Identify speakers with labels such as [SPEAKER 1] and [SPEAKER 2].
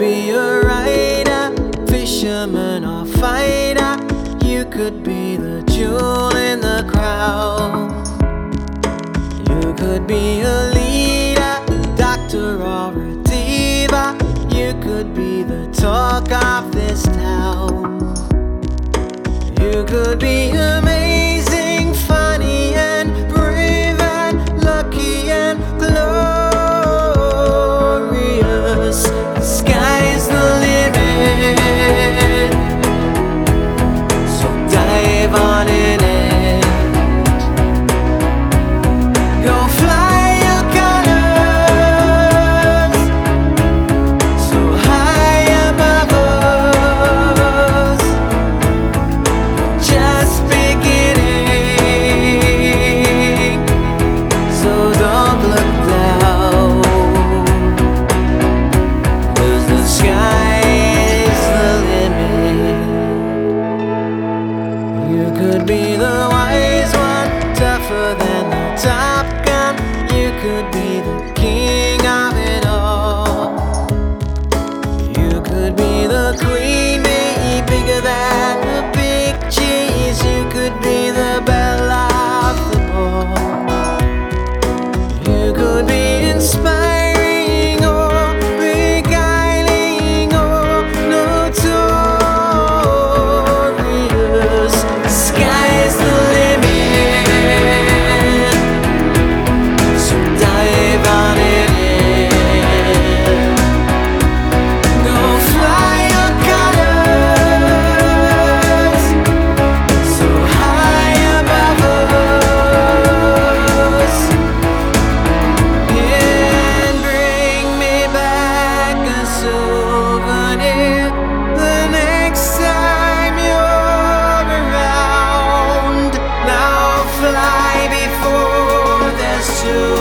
[SPEAKER 1] be a writer, fisherman or fighter. You could be the jewel in the crowd. You could be a leader, doctor or a diva. You could be the talk of this town. You could be amazing, funny and brave and lucky and glorious. The sky's the limit, so dive on in it. Go fly your colors so high above us. Just beginning, so don't look down, 'cause the sky's the limit. You could be the wise one, tougher than the Top Gun. You could be the king of it all. You could be the queen bee, bigger than the big cheese. You could be the belle of the ball. You could be inspiring or beguiling or notorious. The sky's the limit, so dive on it in. Go fly your colors so high above us, and bring me back a souvenir the next time you're around. Now fly before there's too